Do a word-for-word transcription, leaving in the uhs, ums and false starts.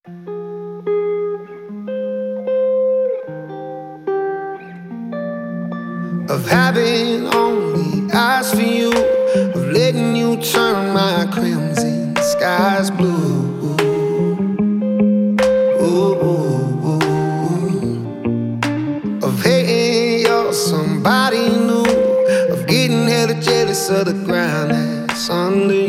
Of having only eyes for you, of letting you turn my crimson skies blue. Ooh, ooh, ooh. Of hating you're somebody new, of getting hella jealous of the ground that's under